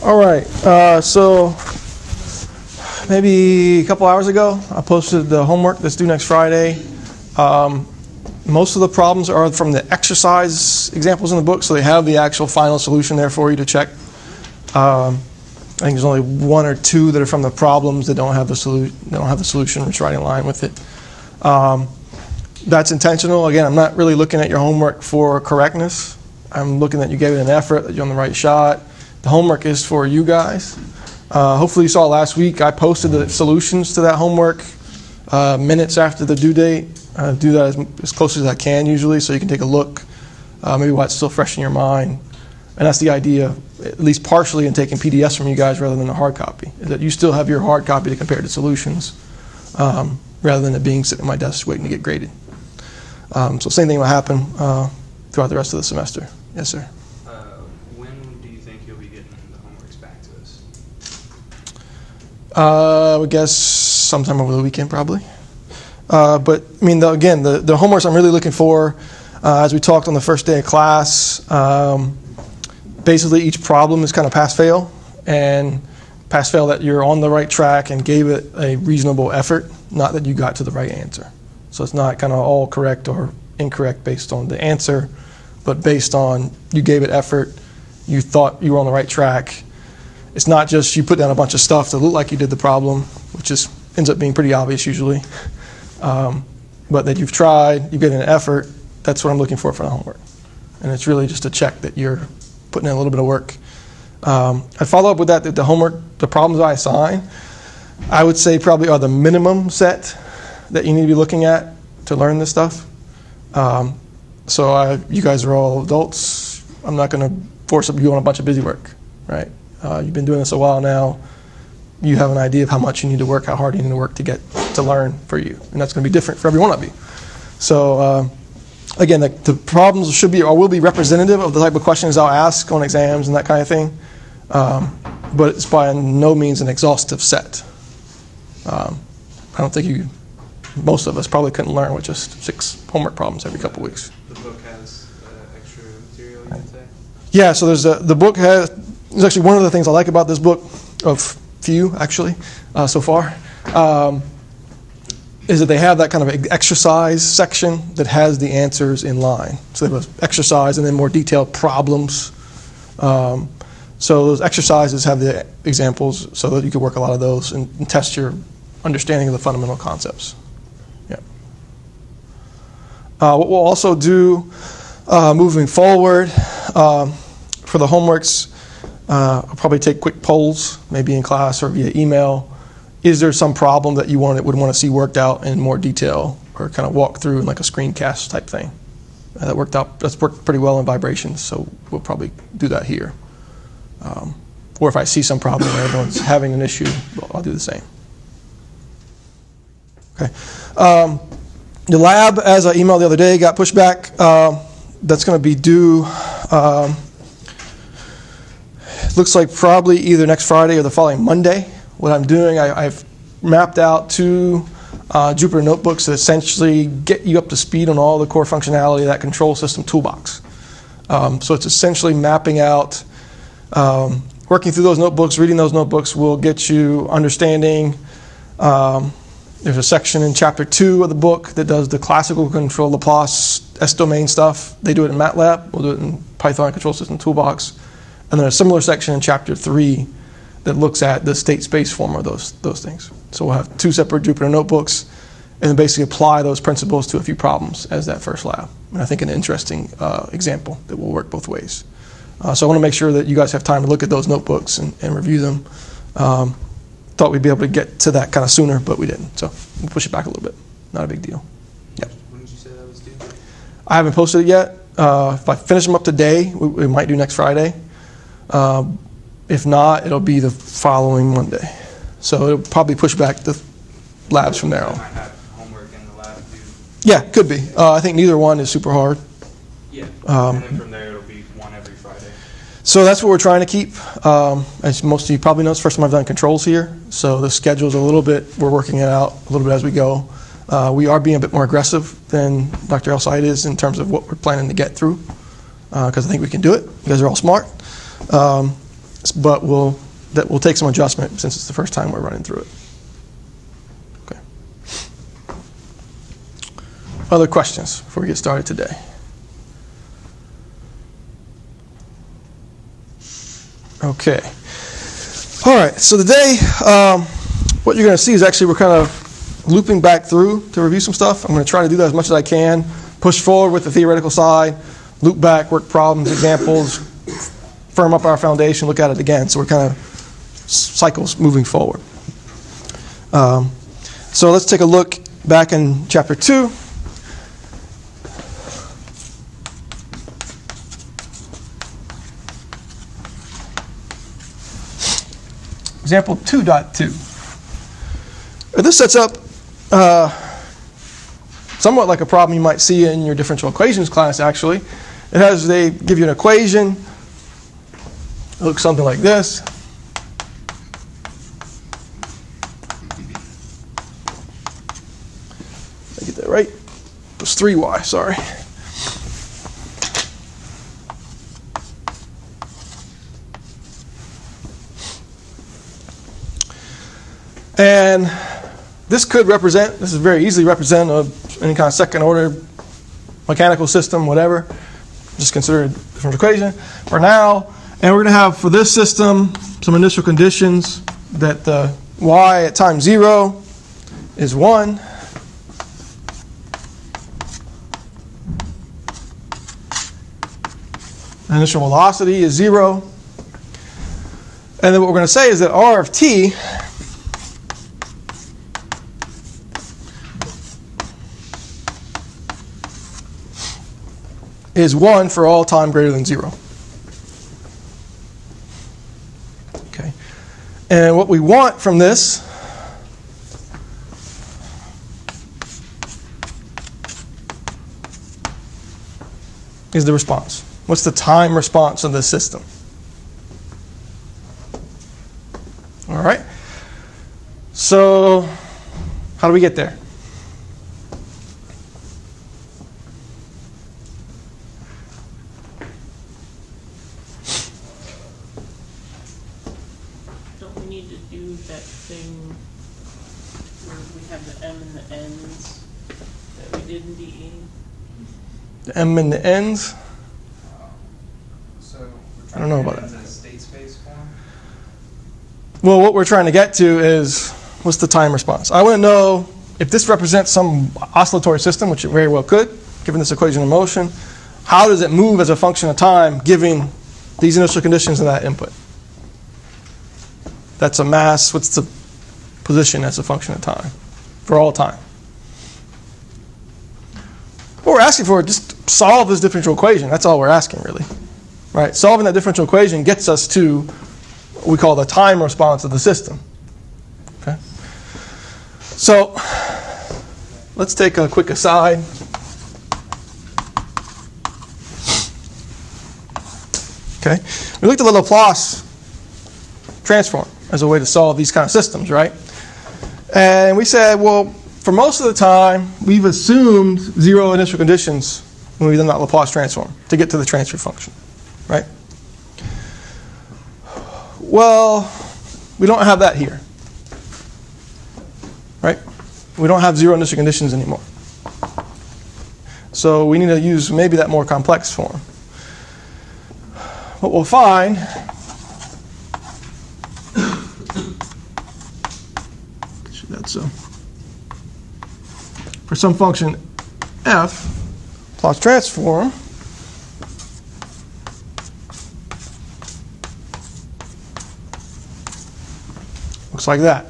All right, so maybe a couple hours ago, I posted the homework that's due next Friday. Most of the problems are from the exercise examples in the book, so they have the actual final solution there for you to check. I think there's only one or two that are from the problems that don't have the solution, which is right in line with it. That's intentional. Again, I'm not really looking at your homework for correctness. I'm looking that you gave it an effort, that you're on the right shot. The homework is for you guys. Hopefully you saw last week I posted the solutions to that homework minutes after the due date. I do that as close as I can usually, so you can take a look, maybe while it's still fresh in your mind. And that's the idea, at least partially, in taking PDFs from you guys rather than a hard copy, is that you still have your hard copy to compare to solutions, rather than it being sitting at my desk waiting to get graded. So same thing will happen throughout the rest of the semester. Yes, sir. When do you think you'll be getting the homeworks back to us? I would guess sometime over the weekend, probably. But I mean, the homeworks I'm really looking for, as we talked on the first day of class, basically each problem is kind of pass-fail, and pass-fail that you're on the right track and gave it a reasonable effort, not that you got to the right answer. So it's not kind of all correct or incorrect based on the answer, but based on you gave it effort, you thought you were on the right track. It's not just you put down a bunch of stuff to look like you did the problem, which ends up being pretty obvious usually, but that you've tried, you get an effort. That's what I'm looking for the homework. And it's really just a check that you're putting in a little bit of work. I'd follow up with that the homework, the problems I assign, I would say probably are the minimum set that you need to be looking at to learn this stuff. So you guys are all adults. I'm not going to force you on a bunch of busy work, right? You've been doing this a while now. You have an idea of how much you need to work, how hard you need to work to learn for you. And that's going to be different for every one of you. So again, the problems should be or will be representative of the type of questions I'll ask on exams and that kind of thing. But it's by no means an exhaustive set. I don't think most of us probably couldn't learn with just 6 homework problems every couple of weeks. The book has extra material, you would say? Yeah, so there's actually one of the things I like about this book, of few actually, so far, is that they have that kind of exercise section that has the answers in line. So they have exercise and then more detailed problems. So those exercises have the examples so that you can work a lot of those and test your understanding of the fundamental concepts. Yeah. What we'll also do moving forward for the homeworks, I'll probably take quick polls, maybe in class or via email. Is there some problem that you would want to see worked out in more detail, or kind of walk through in like a screencast type thing? That's worked pretty well in vibrations, so we'll probably do that here. Or if I see some problem where everyone's having an issue, I'll do the same. Okay. The lab, as I emailed the other day, got pushed back. That's going to be due, looks like probably either next Friday or the following Monday. What I'm doing, I've mapped out 2 Jupyter notebooks that essentially get you up to speed on all the core functionality of that control system toolbox. So it's essentially mapping out, working through those notebooks, reading those notebooks will get you understanding. There's a section in chapter 2 of the book that does the classical control Laplace S-domain stuff. They do it in MATLAB. We'll do it in Python control system toolbox. And then a similar section in chapter 3 that looks at the state space form of those things. So we'll have 2 separate Jupyter notebooks and then basically apply those principles to a few problems as that first lab. And I think an interesting example that will work both ways. So I want to make sure that you guys have time to look at those notebooks and review them. Thought we'd be able to get to that kind of sooner, but we didn't. So we'll push it back a little bit. Not a big deal. Yep. When did you say that was due? I haven't posted it yet. If I finish them up today, we might do next Friday. If not, it'll be the following Monday. So it'll probably push back the labs from there on. I might have homework in the lab too. Yeah, could be. I think neither one is super hard. Yeah. And then from there it'll be one every Friday. So that's what we're trying to keep. As most of you probably know, it's the first time I've done controls here. So the schedule's we're working it out a little bit as we go. We are being a bit more aggressive than Dr. Elside is in terms of what we're planning to get through, because I think we can do it. You guys are all smart. but that will take some adjustment since it's the first time we're running through it. Okay. Other questions before we get started today? Okay. All right. So today, what you're going to see is actually we're kind of looping back through to review some stuff. I'm going to try to do that as much as I can, push forward with the theoretical side, loop back, work problems, examples, firm up our foundation, look at it again. So we're kind of cycles moving forward. So let's take a look back in chapter 2. Example 2.2. This sets up somewhat like a problem you might see in your differential equations class, actually. They give you an equation. It looks something like this. Did I get that right? It was 3y, sorry. And this is very easily represent any kind of second order mechanical system, whatever. Just consider it a different equation for now. And we're going to have for this system some initial conditions that the y at time 0 is 1. Initial velocity is 0. And then what we're going to say is that r of t is 1 for all time greater than 0. Okay. And what we want from this is the response. What's the time response of this system? All right. So how do we get there? The m and the n's. So I don't know about that. In a state space form? Well, what we're trying to get to is what's the time response. I want to know if this represents some oscillatory system, which it very well could, given this equation of motion. How does it move as a function of time, given these initial conditions and that input? That's a mass. What's the position as a function of time for all time? What we're asking for is just solve this differential equation. That's all we're asking, really. Right? Solving that differential equation gets us to what we call the time response of the system. Okay? So let's take a quick aside. Okay? We looked at the Laplace transform as a way to solve these kind of systems, right? And we said, well, for most of the time, we've assumed 0 initial conditions when we've done that Laplace transform to get to the transfer function, right? Well, we don't have that here, right? We don't have 0 initial conditions anymore. So we need to use maybe that more complex form. What we'll find for some function f, Laplace transform, looks like that.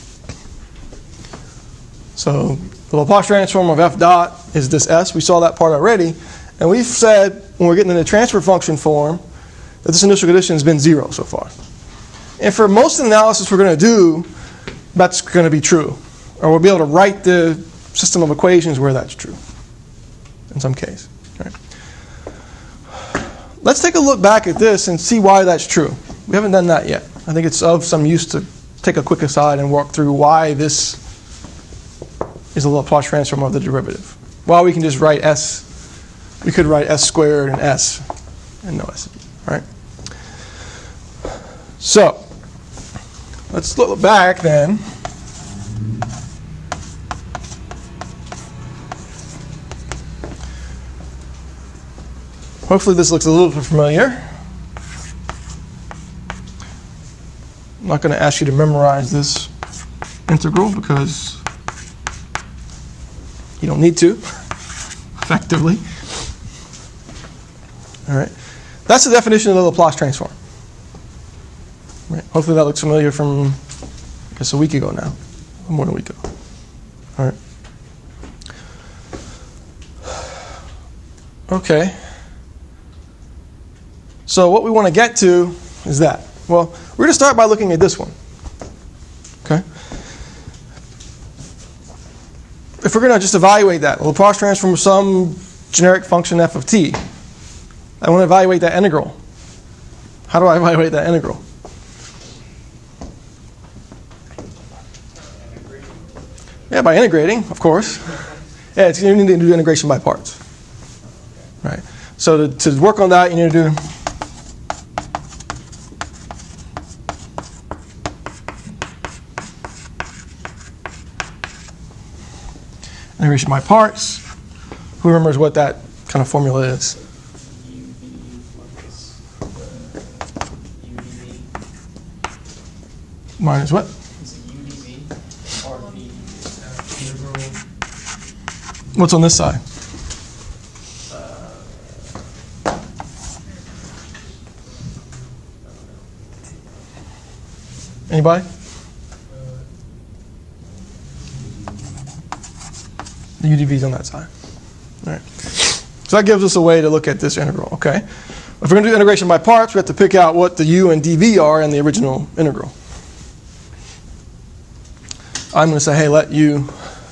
So the Laplace transform of f dot is this s. We saw that part already. And we've said, when we're getting in the transfer function form, that this initial condition has been 0 so far. And for most of the analysis we're going to do, that's going to be true. Or we'll be able to write the system of equations where that's true, in some case. Right. Let's take a look back at this and see why that's true. We haven't done that yet. I think it's of some use to take a quick aside and walk through why this is a Laplace transform of the derivative. While we can just write s, we could write s squared and s and no s, right? So, let's look back then. Hopefully this looks a little bit familiar. I'm not going to ask you to memorize this integral because you don't need to, effectively. All right. That's the definition of the Laplace transform. Right. Hopefully that looks familiar from, I guess, a week ago now, more than a week ago. All right. Okay. So what we want to get to is that. Well, we're going to start by looking at this one. Okay. If we're going to just evaluate that, Laplace transform of some generic function f of t, I want to evaluate that integral. How do I evaluate that integral? Yeah, by integrating, of course. Yeah, you need to do integration by parts. Right. So to work on that, you need to do integration by parts. Who remembers what that kind of formula is? Minus what? What's on this side? Anybody? The UDV is on that side. All right. So that gives us a way to look at this integral. Okay. If we're going to do integration by parts, we have to pick out what the u and dv are in the original integral. I'm going to say, hey, let u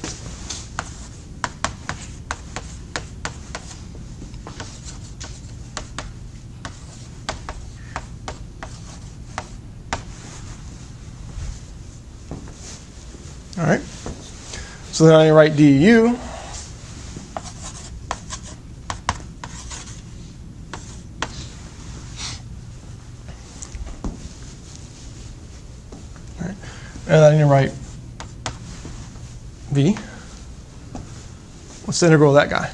all right. So then I write du. All right. And then I need to write v. What's the integral of that guy?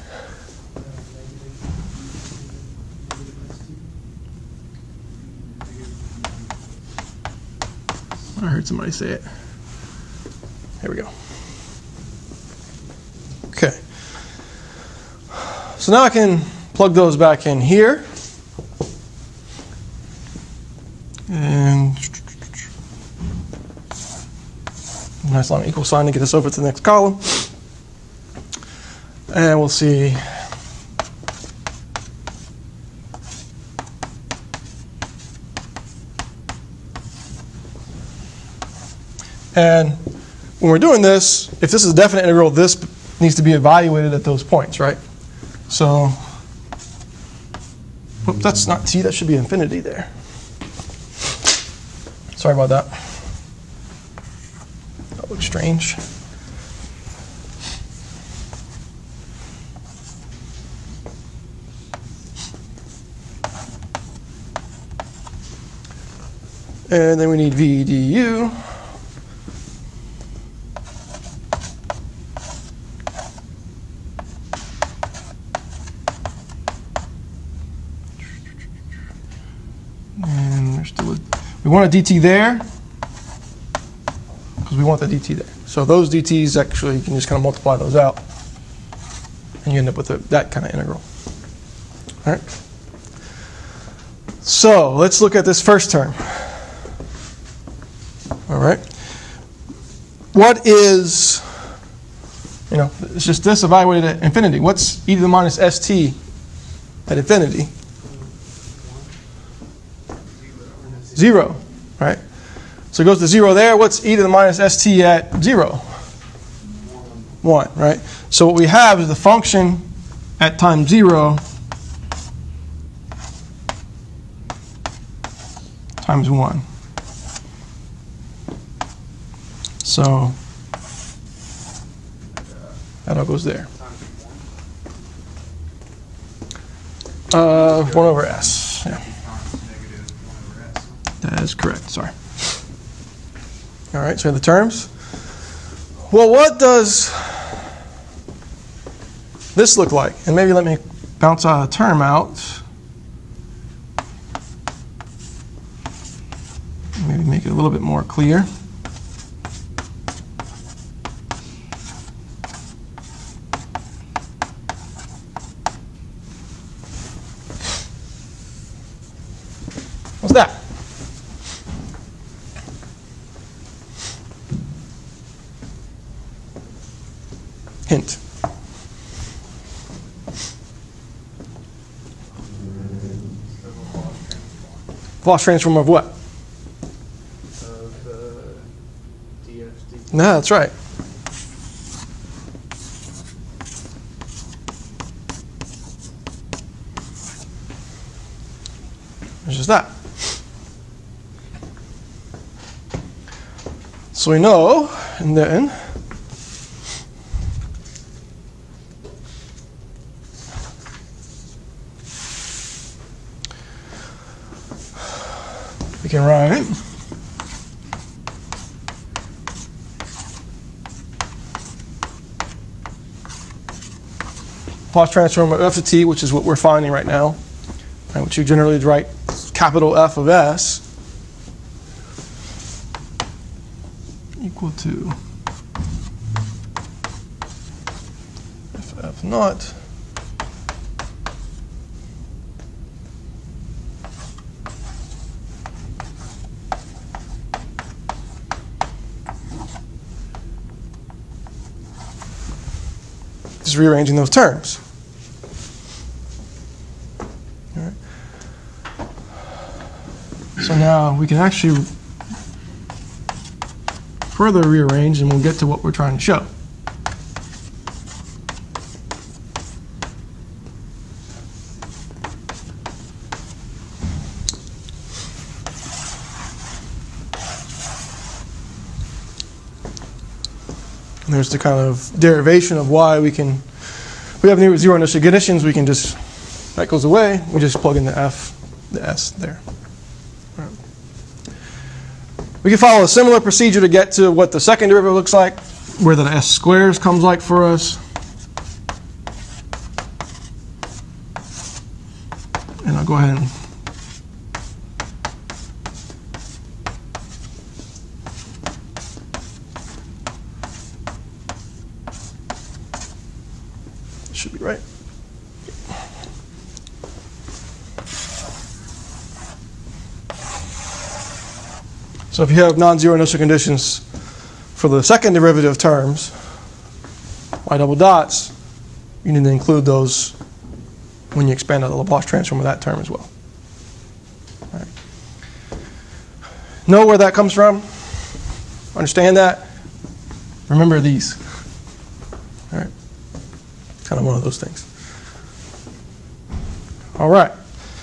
I heard somebody say it. Here we go. Okay. So now I can plug those back in here. And nice long equal sign to get us over to the next column. And we'll see. And when we're doing this, if this is a definite integral, this needs to be evaluated at those points, right? So, whoop, that's not t, that should be infinity there. Sorry about that. That looks strange. And then we need v du. And there's still we want a dt there because we want the dt there. So those dt's actually, you can just kind of multiply those out and you end up with that kind of integral. All right. So let's look at this first term. All right. What is, it's just this evaluated at infinity. What's e to the minus st at infinity? 0, right? So it goes to 0 there. What's e to the minus st at 0? 1, right? So what we have is the function at time 0 times 1. So that all goes there. 1 over s. Yeah. That is correct, sorry. All right, so we have the terms. Well, what does this look like? And maybe let me bounce a term out. Maybe make it a little bit more clear. What's that? Hint. Laplace transform of what? Of DFT. No, that's right. It's just that. So we know, and then we can write Laplace transform of f of t, which is what we're finding right now, right, which you generally write capital F of S equal to f naught just rearranging those terms. All right. So now we can actually further rearrange and we'll get to what we're trying to show. And there's the kind of derivation of why we have zero initial conditions, we can just, that goes away, we just plug in the F, the S there. All right. We can follow a similar procedure to get to what the second derivative looks like, where the S squares comes like for us. And I'll go ahead and should be right. So if you have non-zero initial conditions for the second derivative terms, y double dots, you need to include those when you expand out the Laplace transform of that term as well. All right. Know where that comes from? Understand that? Remember these. All right. Kind of one of those things. All right.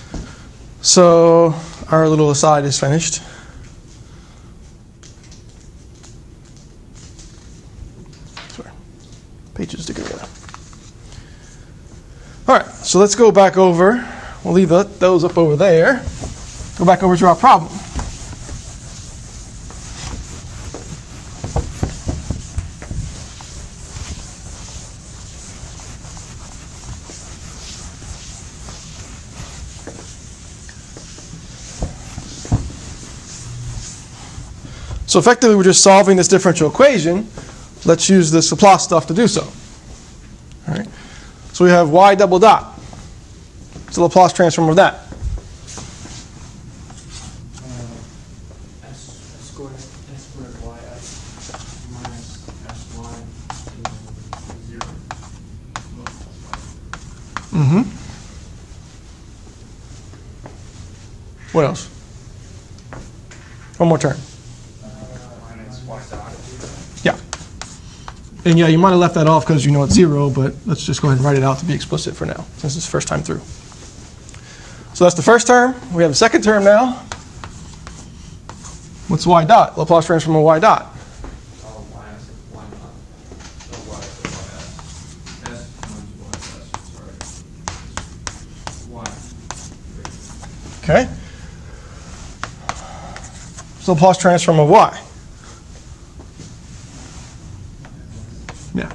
So our little aside is finished. Sorry. Pages sticking together. All right. So let's go back over. We'll leave those up over there. Go back over to our problem. So effectively, we're just solving this differential equation. Let's use this Laplace stuff to do so. All right. So we have y double dot. What's the Laplace transform of that? S squared ys minus sy to 0. Mm-hmm. What else? One more term. Minus y dot. Yeah. And yeah, you might have left that off because you know it's 0, but let's just go ahead and write it out to be explicit for now, since it's the first time through. So that's the first term. We have the second term now. What's y dot? Laplace transform of y dot. Oh, minus y naught. No, y to ys. S minus ys, sorry. Y. Okay. Laplace transform of y. Yeah.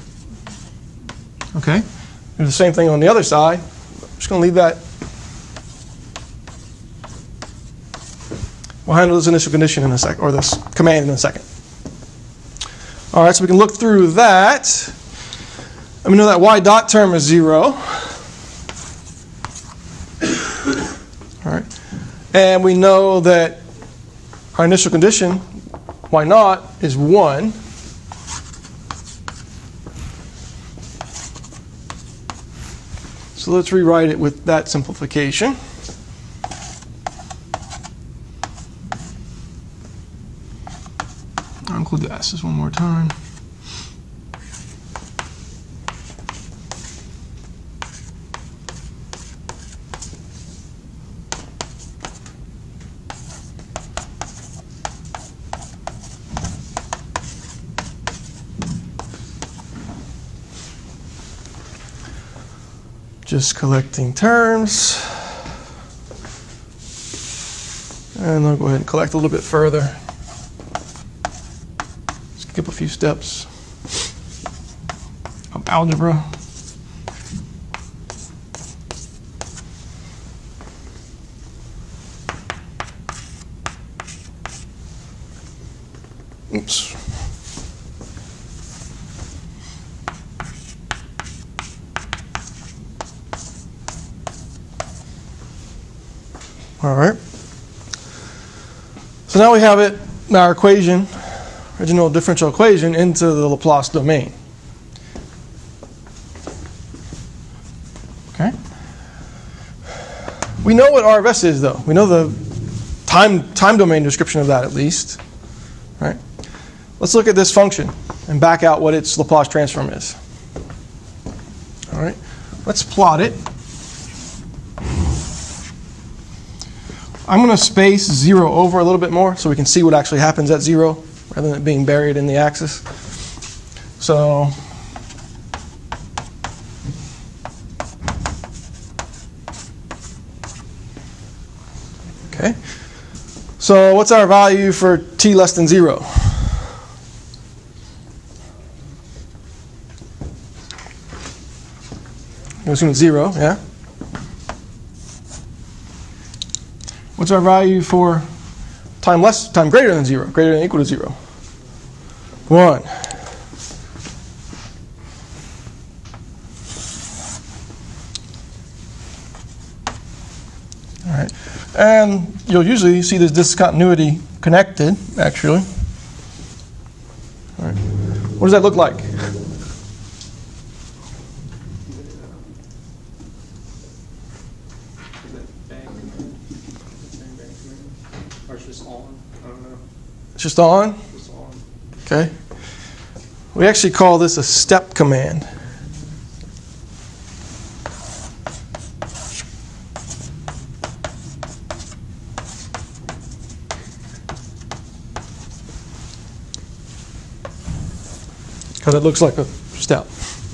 Okay. Do the same thing on the other side. I'm just going to leave that. We'll handle this initial condition in a second, or this command in a second. All right, so we can look through that. And we know that y dot term is 0. All right. And we know that our initial condition, y naught, is 1. So let's rewrite it with that simplification. I'll include the s's one more time. Just collecting terms. And I'll go ahead and collect a little bit further. Skip a few steps of algebra. Oops. All right. So now we have it in our equation, original differential equation, into the Laplace domain. Okay. We know what R of S is, though. We know the time domain description of that, at least. Right. Let's look at this function and back out what its Laplace transform is. All right. Let's plot it. I'm going to space 0 over a little bit more so we can see what actually happens at 0 rather than it being buried in the axis. So okay. So what's our value for t less than 0? I'm assuming 0, yeah? What's our value for time greater than 0, greater than or equal to 0? 1. All right. And you'll usually see this discontinuity connected, actually. All right. What does that look like? It's just on? Okay. We actually call this a step command. Because it looks like a step.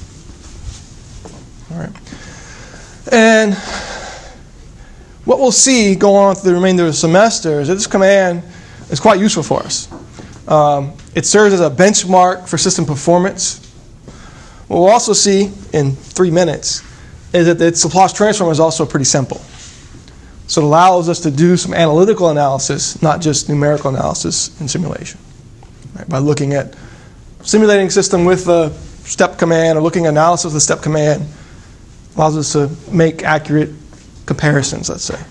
All right. And what we'll see go on through the remainder of the semester is that this command is quite useful for us. It serves as a benchmark for system performance. What we'll also see in 3 minutes is that its Laplace transform is also pretty simple. So it allows us to do some analytical analysis, not just numerical analysis in simulation. Right? By looking at simulating a system with the step command or looking at analysis of the step command, allows us to make accurate comparisons, let's say.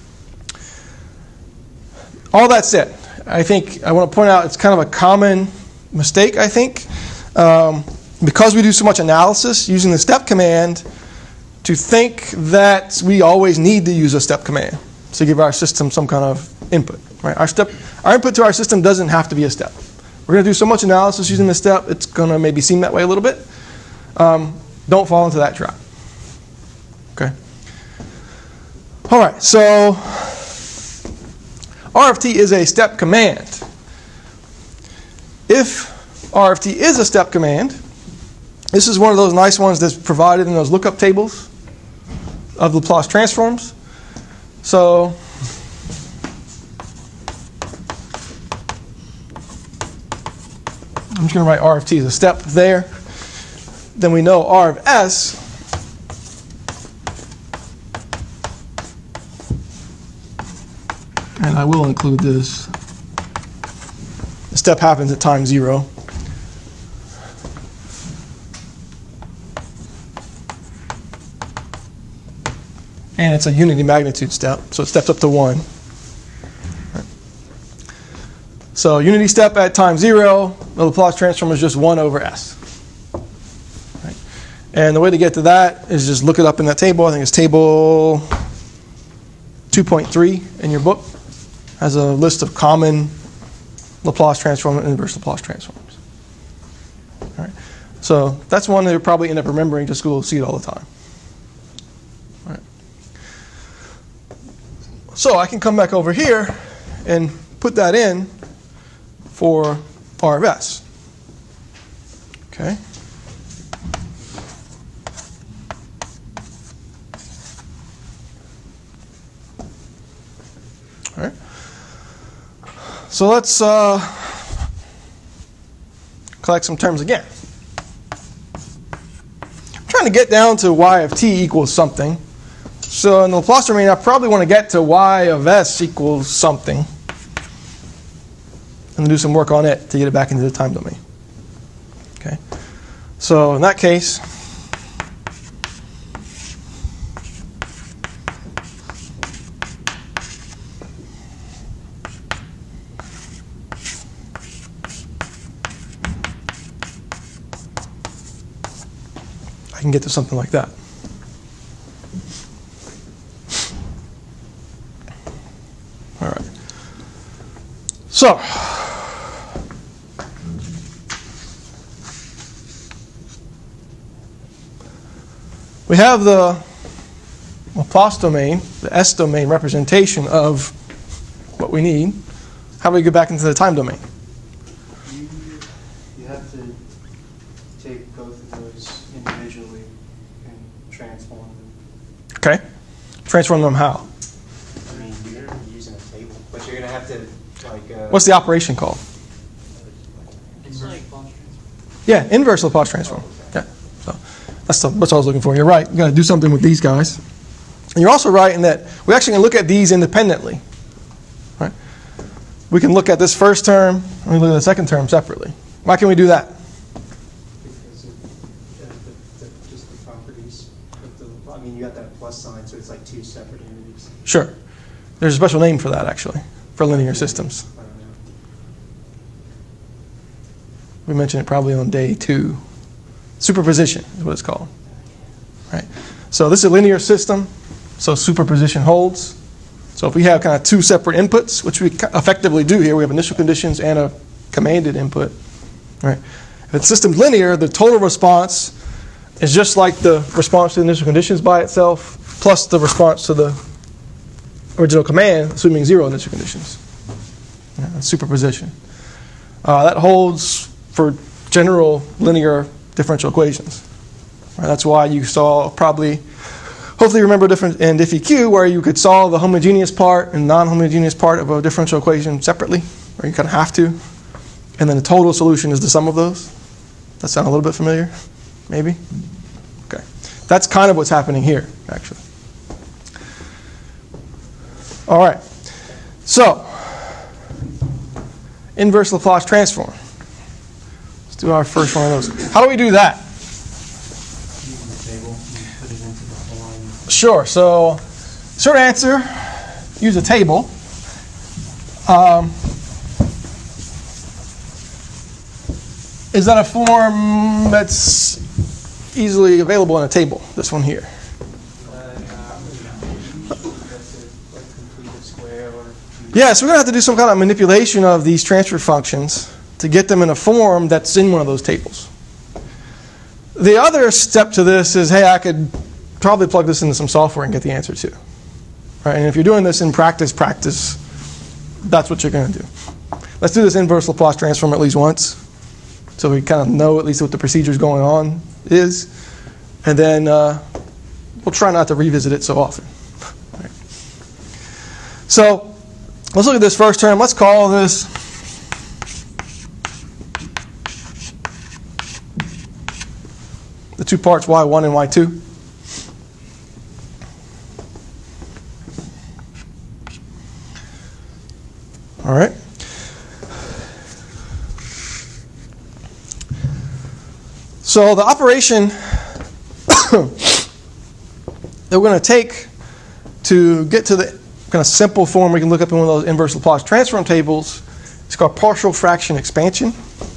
All that said, I think I want to point out it's kind of a common mistake, I think, because we do so much analysis using the step command, to think that we always need to use a step command to give our system some kind of input. Right? Our input to our system doesn't have to be a step. We're going to do so much analysis using the step, it's going to maybe seem that way a little bit. Don't fall into that trap. Okay. All right, so R of t is a step command. If R of t is a step command, this is one of those nice ones that's provided in those lookup tables of Laplace transforms. So I'm just going to write R of t as a step there. Then we know R of s and I will include this. The step happens at time 0. And it's a unity magnitude step, so it steps up to 1. Right. So unity step at time 0, the Laplace transform is just 1 over s. Right. And the way to get to that is just look it up in that table. I think it's table 2.3 in your book. Has a list of common Laplace transform and inverse Laplace transforms. All right. So that's one that you'll probably end up remembering just because we'll see it all the time. All right. So I can come back over here and put that in for R of s. Okay. All right. So let's collect some terms again. I'm trying to get down to y of t equals something. So in the Laplace domain, I probably want to get to y of s equals something. And do some work on it to get it back into the time domain. Okay. So in that case, I can get to something like that. All right. So we have the Laplace domain, the S domain representation of what we need. How do we get back into the time domain? You have to take both of those individually and transform them. Okay. Transform them how? I mean, you're using a table, but you're going to have to, like... What's the operation called? Inverse. Yeah, inverse Laplace transform. Yeah. So that's what I was looking for. You're right. You've got to do something with these guys. And you're also right in that we actually can look at these independently. Right? We can look at this first term and we look at the second term separately. Why can we do that? Because of just the properties of the... I mean, you got that plus sign, so it's like two separate entities. Sure. There's a special name for that, actually, for linear systems. I don't know. We mentioned it probably on day 2. Superposition is what it's called. Right? So this is a linear system, so superposition holds. So if we have kind of two separate inputs, which we effectively do here, we have initial conditions and a commanded input. Right? If the system's linear, the total response is just like the response to the initial conditions by itself, plus the response to the original command, assuming 0 initial conditions. Yeah, that's superposition. That holds for general linear differential equations. Right, that's why you saw probably, hopefully you remember different in diffie-q, where you could solve the homogeneous part and non-homogeneous part of a differential equation separately, or you kind of have to. And then the total solution is the sum of those. That sound a little bit familiar? Maybe? Okay. That's kind of what's happening here, actually. All right. So, inverse Laplace transform. Let's do our first one of those. How do we do that? Using the table, you put it into the form. Sure. So, short answer, use a table. Is that a form that's easily available in a table? This one here. Yeah, so we're going to have to do some kind of manipulation of these transfer functions to get them in a form that's in one of those tables. The other step to this is, hey, I could probably plug this into some software and get the answer too. Right? And if you're doing this in practice, that's what you're going to do. Let's do this inverse Laplace transform at least once, so we kind of know at least what the procedure going on is. And then we'll try not to revisit it so often. Right. So let's look at this first term. Let's call this the two parts y1 and y2. All right. So the operation that we're going to take to get to the kind of simple form we can look up in one of those inverse Laplace transform tables is called partial fraction expansion.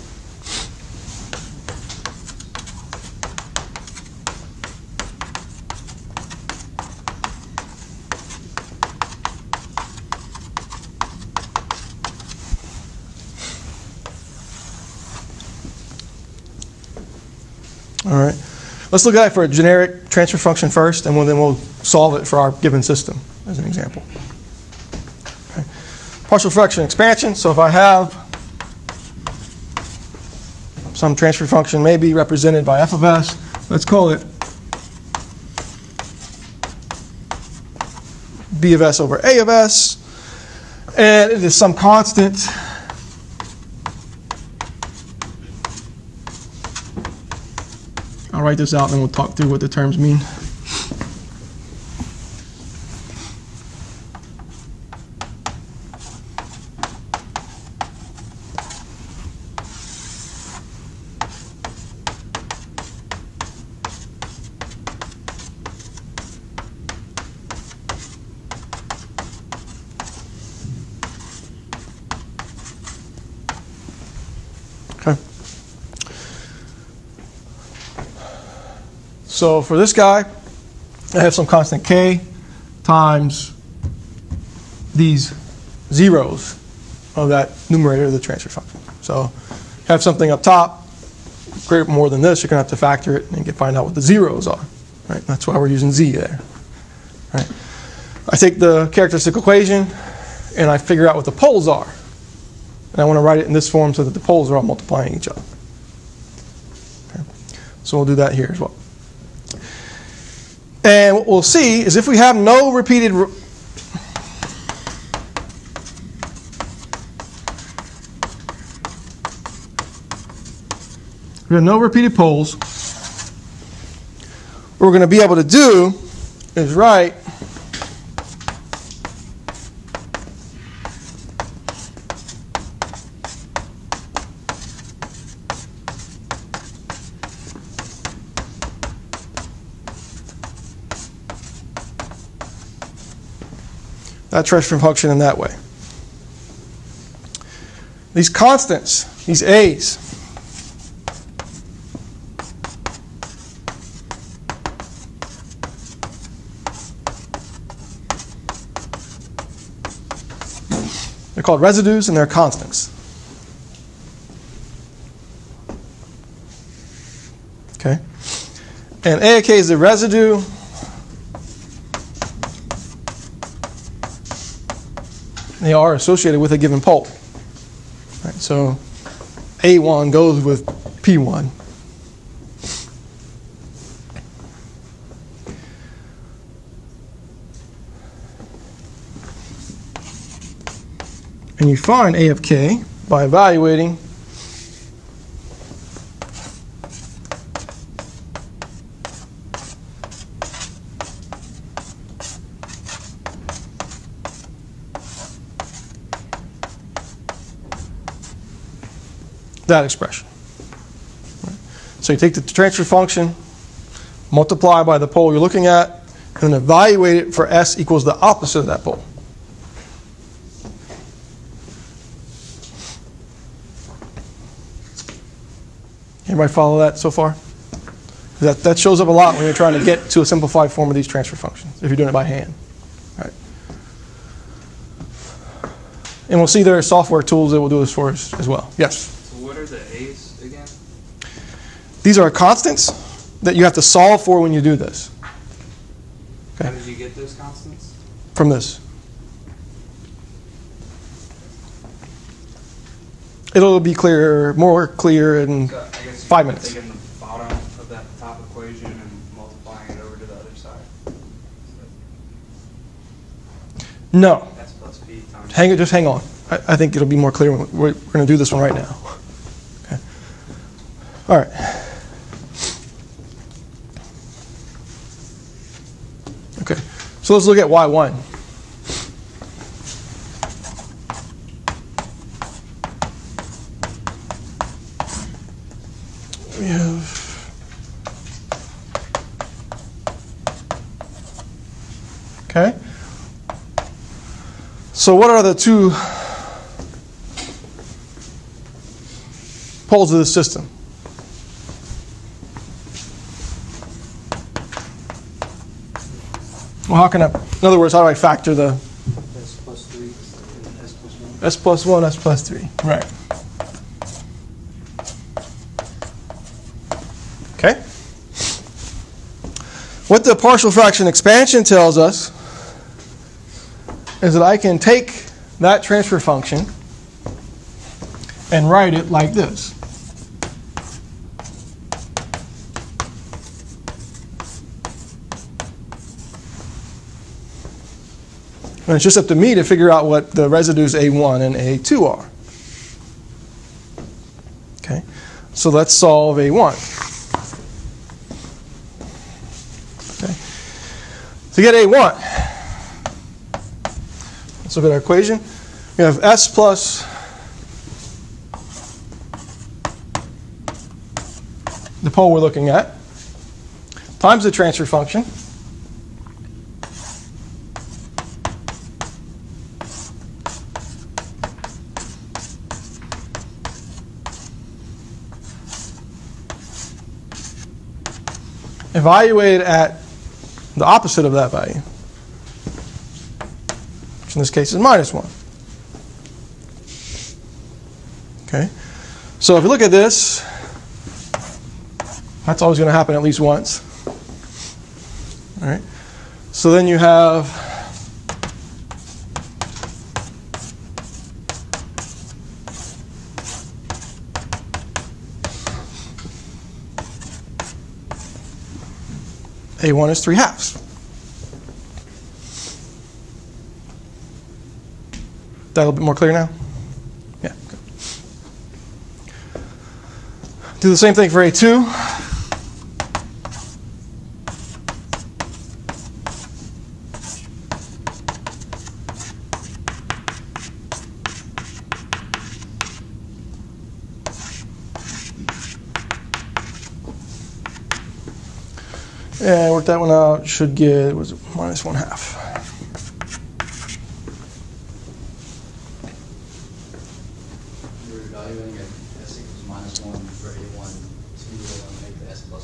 All right. Let's look at it for a generic transfer function first, and then we'll solve it for our given system as an example. Okay. Partial fraction expansion. So if I have some transfer function maybe represented by f of s, let's call it b of s over a of s, and it is some constant I'll write this out and then we'll talk through what the terms mean. Okay. So for this guy, I have some constant k times these zeros of that numerator of the transfer function. So have something up top, greater more than this, you're going to have to factor it and find out what the zeros are. Right? That's why we're using z there. Right? I take the characteristic equation and I figure out what the poles are. And I want to write it in this form so that the poles are all multiplying each other. Okay. So we'll do that here as well. And what we'll see is if we have no repeated poles, what we're going to be able to do is write that transfer function in that way. These constants, these a's, they're called residues and they're constants. Okay? And a of k is the residue they are associated with a given pole. Right, so A1 goes with P1. And you find A of k by evaluating that expression. So you take the transfer function, multiply by the pole you're looking at, and then evaluate it for s equals the opposite of that pole. Everybody follow that so far? That shows up a lot when you're trying to get to a simplified form of these transfer functions, if you're doing it by hand. Right. And we'll see there are software tools that will do this for us as well. Yes? What are the a's again? These are constants that you have to solve for when you do this. Okay. How did you get those constants? From this. It'll be clear, more clear in So I guess 5 minutes. Taking the bottom of that top equation and multiplying it over to the other side. No. S plus b times. Just hang on. I think it'll be more clear. We're going to do this one right now. Okay. All right. So let's look at y1. We have okay. So what are the two poles of the system? Well, how can I, in other words, how do I factor the S plus 3 and S plus 1. S plus 1, S plus 3? Right. Okay. What the partial fraction expansion tells us is that I can take that transfer function and write it like this. And it's just up to me to figure out what the residues A1 and A2 are. Okay, so let's solve A1. Okay, to get A1, let's look at our equation. We have S plus the pole we're looking at times the transfer function evaluated at the opposite of that value, which in this case is minus 1. Okay, so if you look at this, that's always going to happen at least once. All right, so then you have A1 is 3/2. That a little bit more clear now? Yeah. Good. Do the same thing for A2. And work that one out, should get, was it minus 1/2. You're evaluating at S equals minus 1 for A1 to make the S plus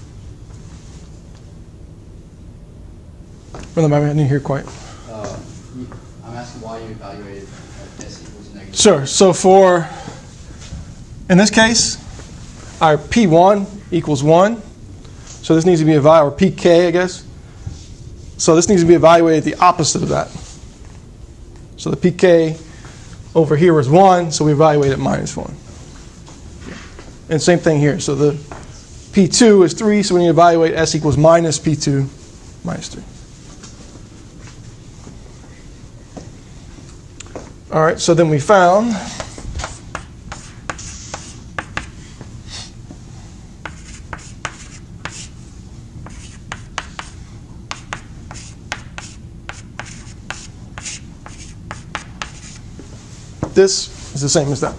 1. I didn't hear quite. I'm asking why you evaluated at S equals negative. Sure, so for, in this case, our P1 equals 1. So this needs to be evaluated, or pk, I guess. So this needs to be evaluated the opposite of that. So the pk over here was 1, so we evaluate it minus 1. And same thing here. So the P2 is 3, so when you evaluate S equals minus P2 minus 3. All right, so then we found this is the same as that.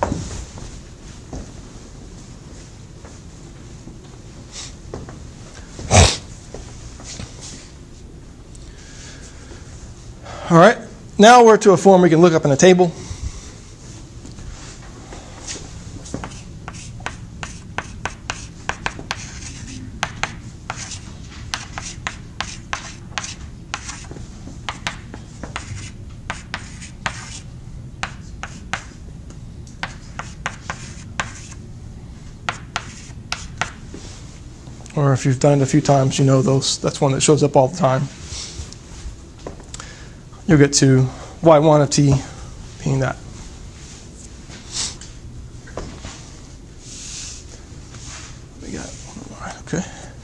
All right, now we're to a form we can look up in a table. Or if you've done it a few times, you know that's one that shows up all the time. You'll get to y1 of t being that. We got one more, okay.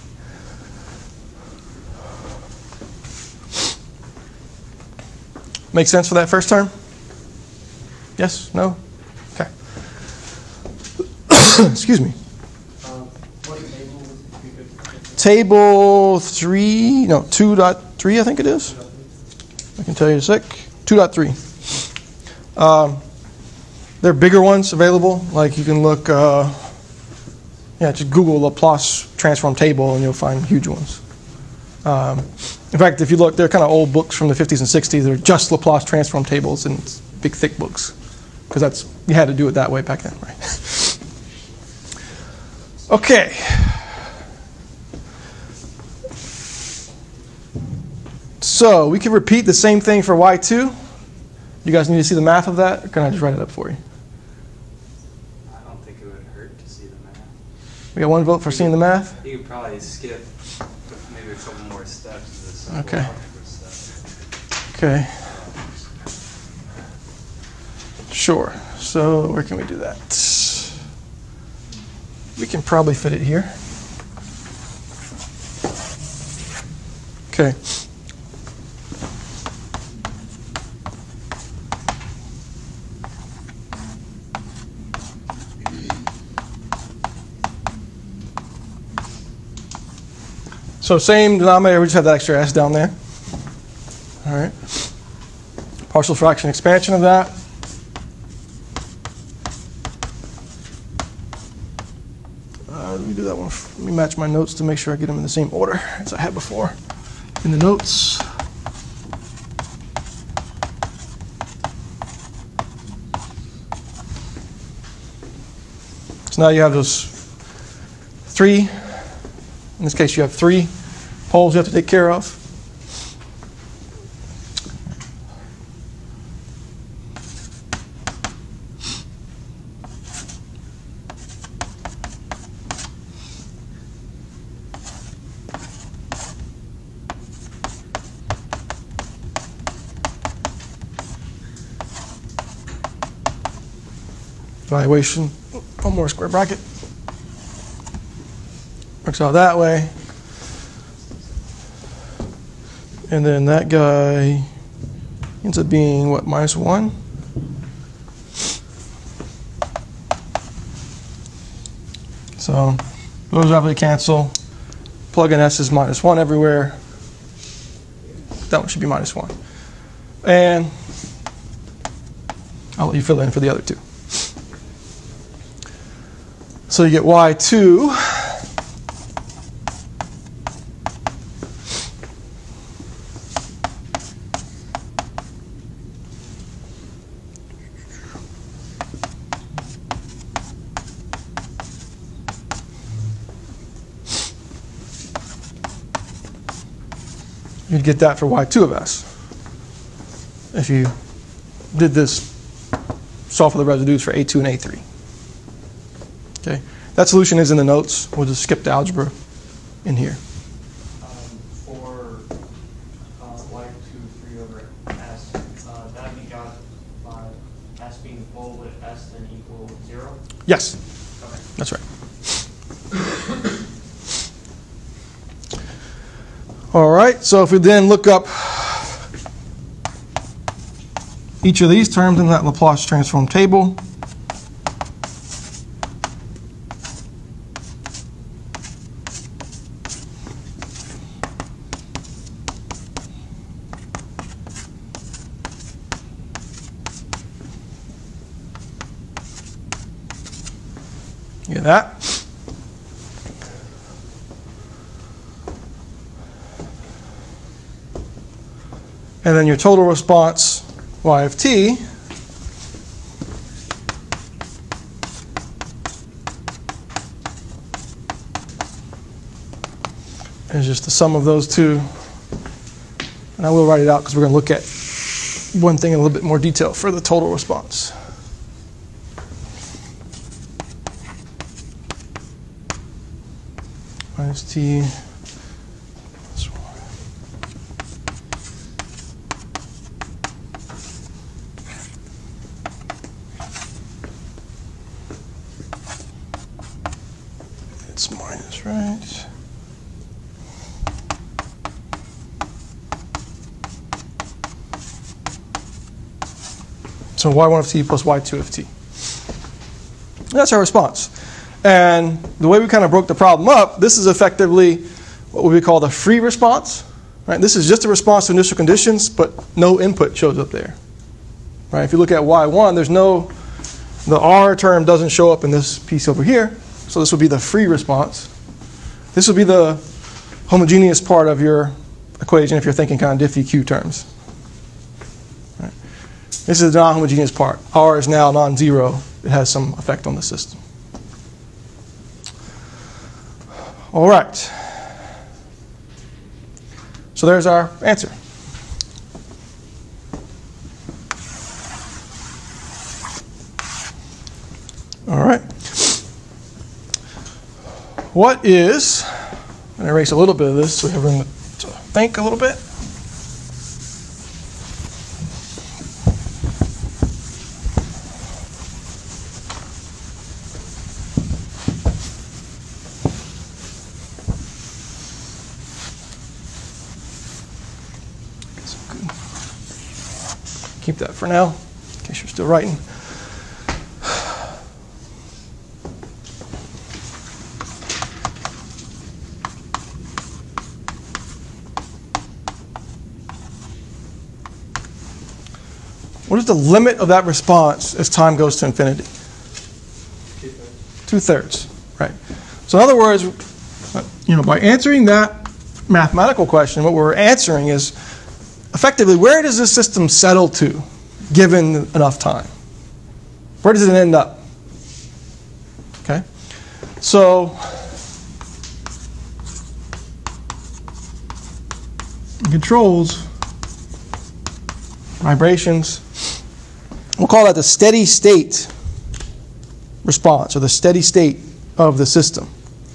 Make sense for that first term? Yes? No? Okay. Excuse me. What table would be good? Table 3, no, 2.3, I think it is. I can tell you in a sec. 2.3. There are bigger ones available. Like you can look, just Google Laplace transform table and you'll find huge ones. In fact, if you look, they're kind of old books from the 50s and 60s. They're just Laplace transform tables and big, thick books. Because you had to do it that way back then, right? Okay. So we can repeat the same thing for y2. You guys need to see the math of that, or can I just write it up for you? I don't think it would hurt to see the math. We got one vote for seeing the math? You could probably skip maybe a couple more steps to this Okay. algebra stuff. Okay. Sure. So where can we do that? We can probably fit it here. Okay. So same denominator, we just have that extra s down there. All right. Partial fraction expansion of that. Let me do that one. Let me match my notes to make sure I get them in the same order as I had before in the notes. So now you have those three. In this case, you have three poles you have to take care of. Evaluation, one more square bracket. Works out that way. And then that guy ends up being, what, -1? So those rapidly cancel. Plug in S is -1 everywhere. That one should be -1. And I'll let you fill in for the other two. So you get y2. You'd get that for y2 of s. If you did this, solve for the residues for a2 and a3. Okay, that solution is in the notes. We'll just skip the algebra in here. For y2, 3 over s, that we got by s being full with s then equal 0? Yes, Okay. that's right. All right, so if we then look up each of these terms in that Laplace transform table, you get that. And then your total response, y of t, is just the sum of those two. And I will write it out because we're going to look at one thing in a little bit more detail for the total response. Minus t. It's minus, right? So y1 of t plus y2 of t. That's our response. And the way we kind of broke the problem up, this is effectively what we call the free response. Right? This is just a response to initial conditions, but no input shows up there. Right? If you look at y1, the r term doesn't show up in this piece over here, so this would be the free response. This would be the homogeneous part of your equation if you're thinking kind of diff-EQ terms. Right? This is the non-homogeneous part. R is now non-zero. It has some effect on the system. All right. So there's our answer. All right. What is, I'm going to erase a little bit of this so we have room to think a little bit. Keep that for now, in case you're still writing. What is the limit of that response as time goes to infinity? 2/3, right? So in other words, by answering that mathematical question, what we're answering is effectively, where does this system settle to given enough time? Where does it end up? Okay? So it controls vibrations. We'll call that the steady state response, or the steady state of the system.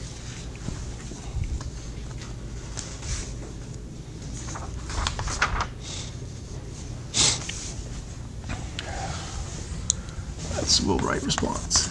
That's will write response.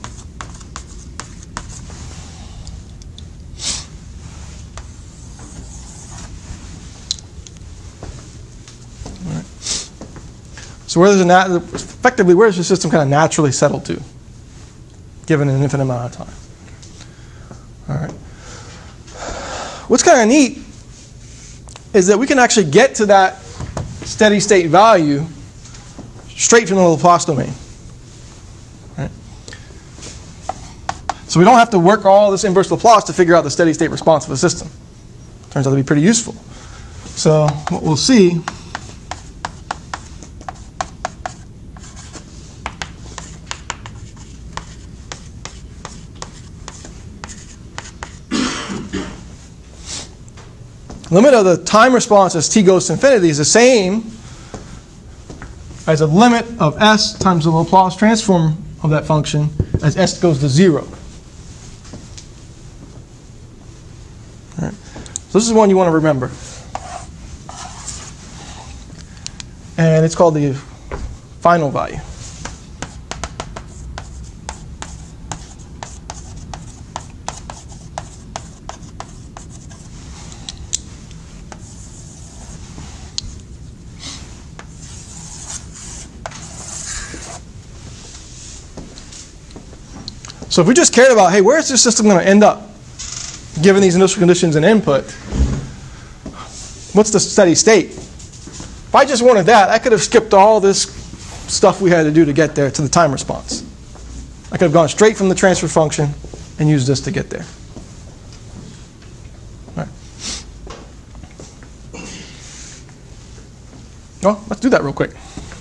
So where does the system kind of naturally settle to, given an infinite amount of time? All right. What's kind of neat is that we can actually get to that steady state value straight from the Laplace domain. Right? So we don't have to work all this inverse Laplace to figure out the steady state response of a system. Turns out to be pretty useful. So what we'll see limit of the time response as t goes to infinity is the same as a limit of s times the Laplace transform of that function as s goes to 0. All right. So this is one you want to remember. And it's called the final value. So if we just cared about, hey, where is this system going to end up, given these initial conditions and input, what's the steady state? If I just wanted that, I could have skipped all this stuff we had to do to get there to the time response. I could have gone straight from the transfer function and used this to get there. All right. Well, let's do that real quick.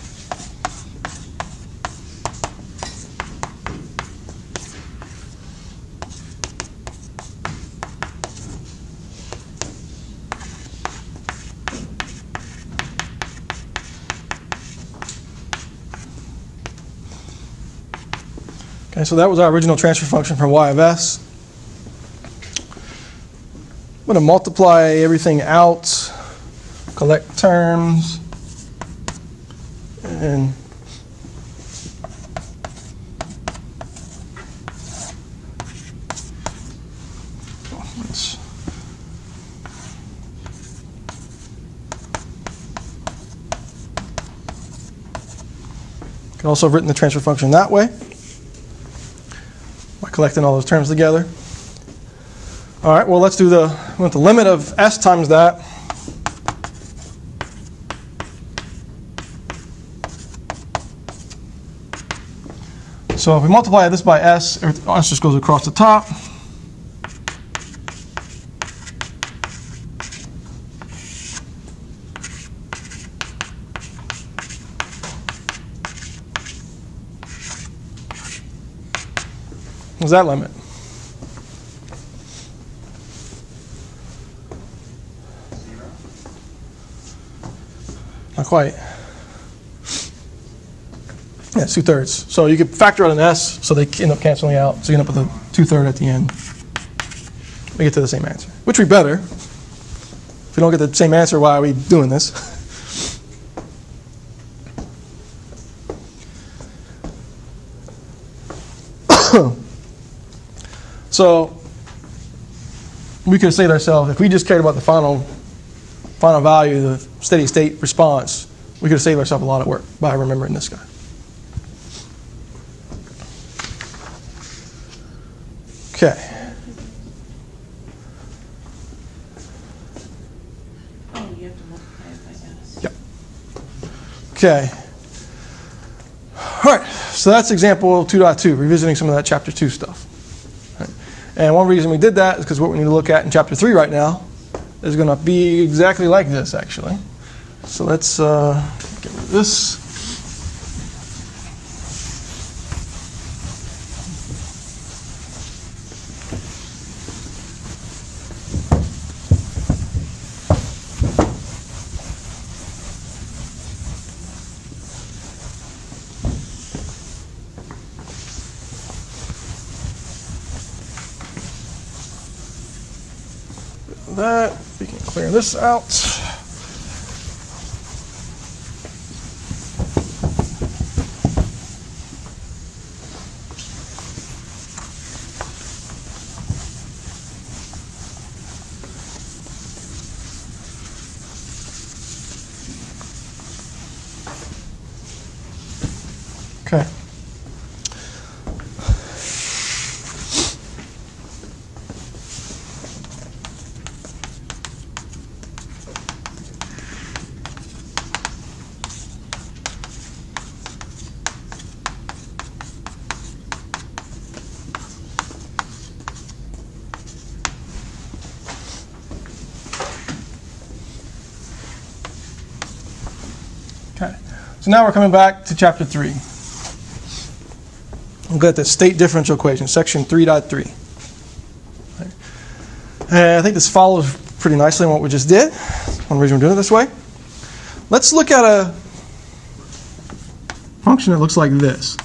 Okay, so that was our original transfer function for y of s. I'm going to multiply everything out, collect terms, and could also have written the transfer function that way, by collecting all those terms together. All right, well, let's do the limit of s times that So if we multiply this by s, s just goes across the top. What's that limit? Zero. Not quite. Yeah, it's 2/3. So you could factor out an s, so they end up canceling out. So you end up with a 2/3 at the end. We get to the same answer, which we better. If we don't get the same answer, why are we doing this? So we could have said to ourselves, if we just cared about the final value, the steady state response, we could have saved ourselves a lot of work by remembering this guy. Okay. Oh, you have to multiply it by s. Yep. Okay. All right. So that's example 2.2, revisiting some of that chapter 2 stuff. Right. And one reason we did that is because what we need to look at in chapter 3 right now is going to be exactly like this, actually. So let's get rid of this. That we can clear this out. Okay. Okay. So now we're coming back to chapter 3. We'll get the state differential equation, section 3.3. Okay. And I think this follows pretty nicely on what we just did. One reason we're doing it this way. Let's look at a function that looks like this.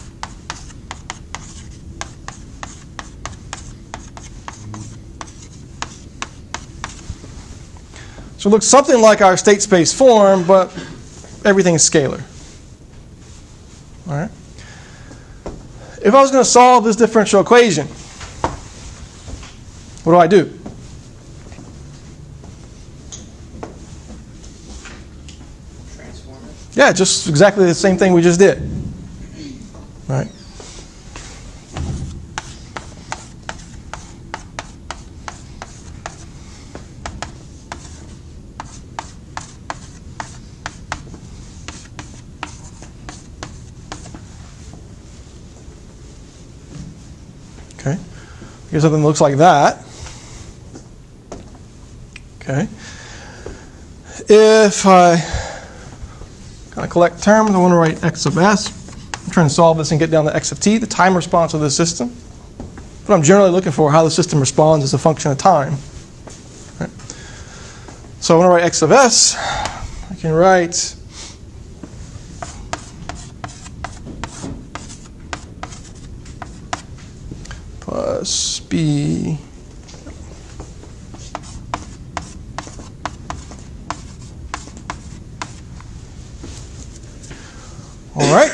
So it looks something like our state space form, but everything is scalar. All right. If I was going to solve this differential equation, what do? Transform it. Yeah, just exactly the same thing we just did. All right. Okay. Here's something that looks like that. Okay. If I kind of collect terms, I want to write x of s. I'm trying to solve this and get down to x of t, the time response of the system. What I'm generally looking for, how the system responds as a function of time. Right. So I want to write x of s. I can write plus b all right.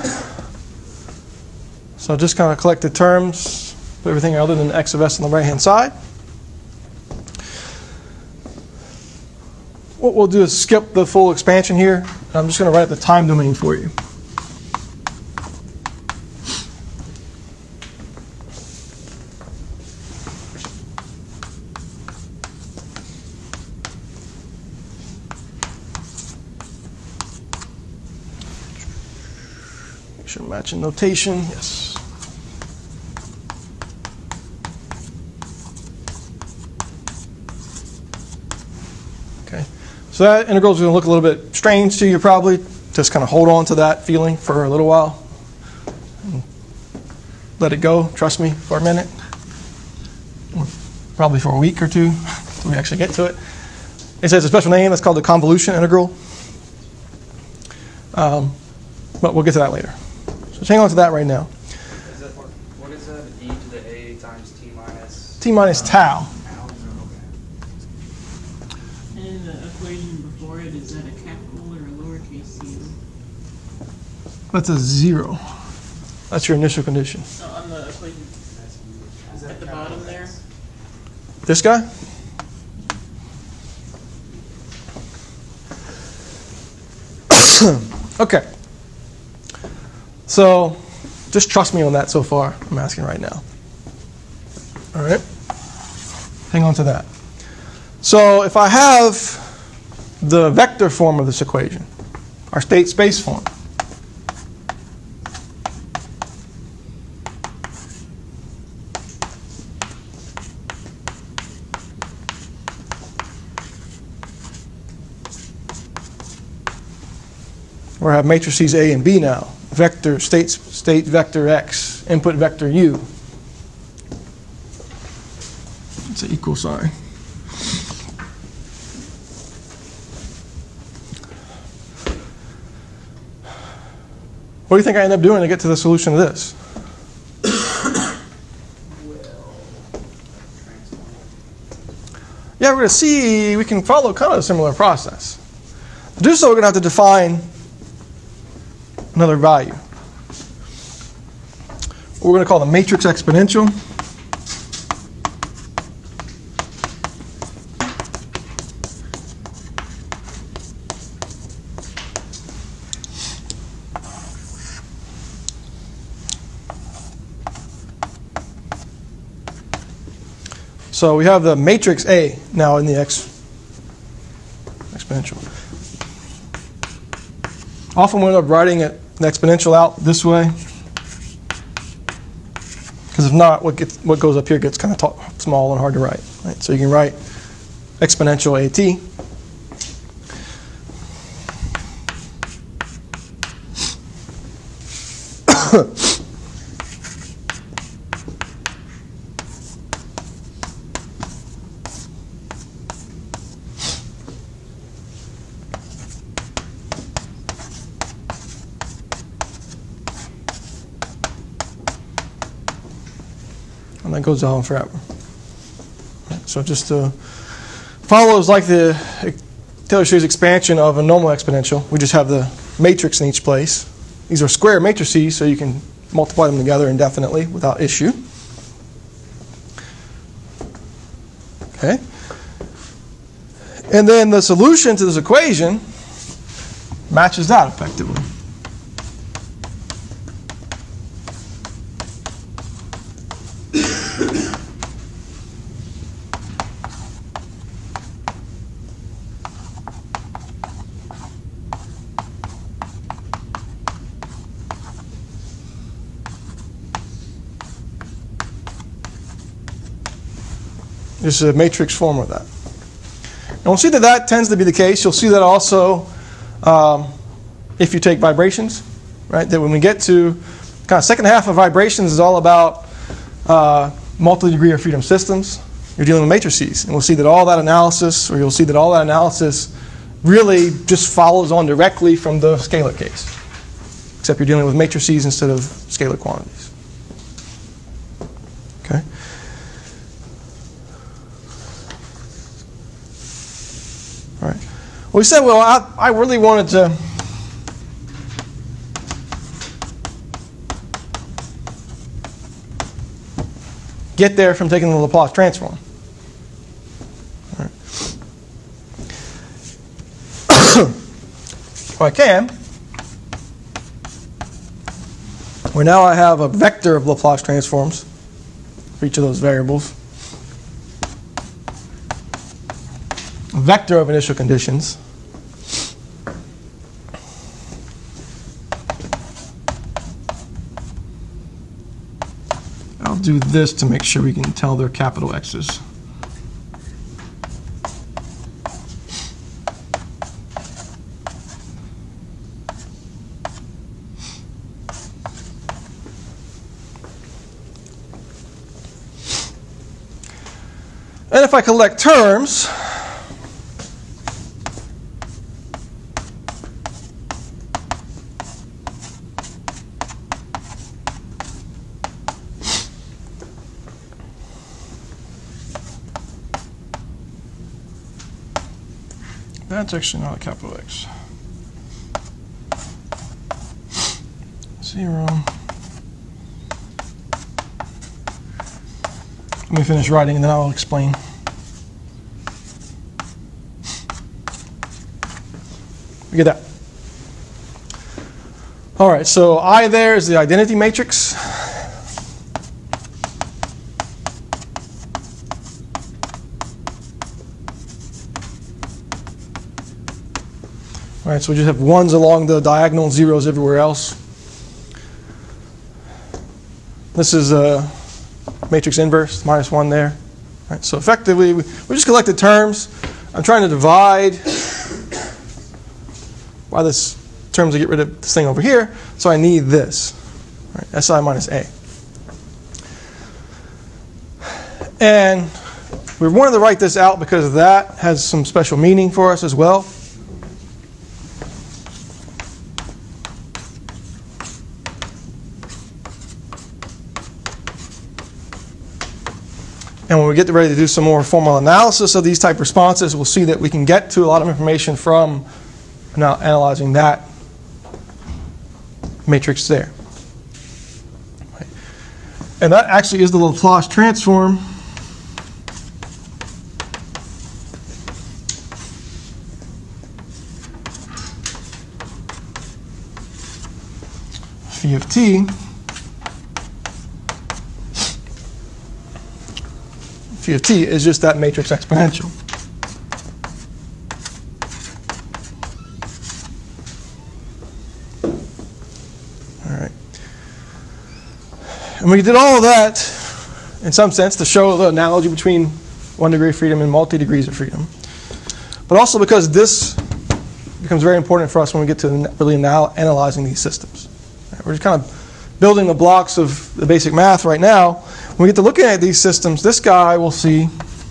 So just kind of collect the terms, put everything other than x of s on the right-hand side. What we'll do is skip the full expansion here. I'm just going to write the time domain for you. Make sure I'm matching notation. Yes. So that integral is going to look a little bit strange to you probably. Just kind of hold on to that feeling for a little while. Let it go, trust me, for a minute. Probably for a week or two until we actually get to it. It says a special name. It's called the convolution integral. But we'll get to that later. So hang on to that right now. Is that, what is that? E to the A times T minus? T minus tau. Tau? Okay. And the equation before it, is that a capital or a lowercase c? That's a 0. That's your initial condition. So on the equation at the bottom there? This guy? Okay. So just trust me on that so far, I'm asking right now. All right? Hang on to that. So if I have the vector form of this equation, our state space form, where I have matrices A and B now, vector, state vector X, input vector U. It's an equal sign. What do you think I end up doing to get to the solution of this? Yeah, we're going to see, we can follow kind of a similar process. To do so, we're going to have to define another value. We're going to call the matrix exponential. So we have the matrix A now in the exponential. Often we end up writing an exponential out this way, because if not, what goes up here gets kind of small and hard to write. Right? So you can write exponential AT. And that goes on forever. Right, so just follows like the Taylor series expansion of a normal exponential. We just have the matrix in each place. These are square matrices, so you can multiply them together indefinitely without issue. Okay. And then the solution to this equation matches that effectively. This is a matrix form of that. And we'll see that that tends to be the case. You'll see that also if you take vibrations, right? That when we get to kind of second half of vibrations is all about multi-degree of freedom systems. You're dealing with matrices. And we'll see that all that analysis, or you'll see that all that analysis really just follows on directly from the scalar case. Except you're dealing with matrices instead of scalar quantities. Okay? All right. Well, we said, well, I really wanted to get there from taking the Laplace transform. All right. Well, I can. Where now I have a vector of Laplace transforms for each of those variables. A vector of initial conditions. I'll do this to make sure we can tell they're capital X's. And if I collect terms, that's actually not a capital X. 0. Let me finish writing and then I'll explain. We get that. All right, so I there is the identity matrix. All right, so we just have ones along the diagonal and zeros everywhere else. This is a matrix inverse, -1 there. All right, so effectively, we just collected terms. I'm trying to divide by this terms to get rid of this thing over here, so I need this. All right, SI minus A. And we wanted to write this out because that has some special meaning for us as well. And when we get ready to do some more formal analysis of these type responses, we'll see that we can get to a lot of information from now analyzing that matrix there. And that actually is the Laplace transform phi of t. Phi of t is just that matrix exponential. All right. And we did all of that, in some sense, to show the analogy between 1 degree of freedom and multi-degrees of freedom. But also because this becomes very important for us when we get to really analyzing these systems. Right, we're just kind of building the blocks of the basic math right now. When we get to looking at these systems, this guy we'll see